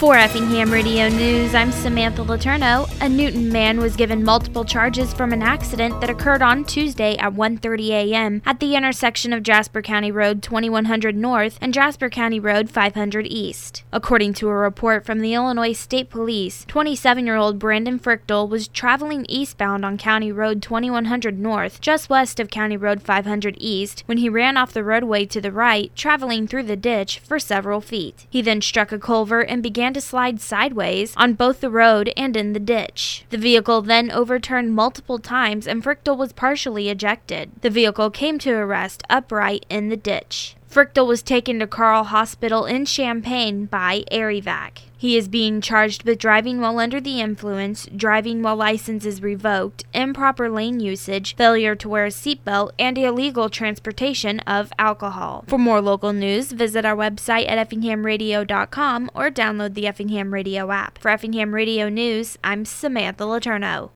For Effingham Radio News, I'm Samantha Letourneau. A Newton man was given multiple charges from an accident that occurred on Tuesday at 1:30 a.m. at the intersection of Jasper County Road 2100 North and Jasper County Road 500 East. According to a report from the Illinois State Police, 27-year-old Brandon Frichtel was traveling eastbound on County Road 2100 North, just west of County Road 500 East, when he ran off the roadway to the right, traveling through the ditch for several feet. He then struck a culvert and began to slide sideways on both the road and in the ditch. The vehicle then overturned multiple times and Frichtel was partially ejected. The vehicle came to a rest upright in the ditch. Frichtel was taken to Carle Hospital in Champaign by Air-Evac. He is being charged with driving while under the influence, driving while license is revoked, improper lane usage, failure to wear a seatbelt, and illegal transportation of alcohol. For more local news, visit our website at effinghamradio.com or download the Effingham Radio app. For Effingham Radio News, I'm Samantha Letourneau.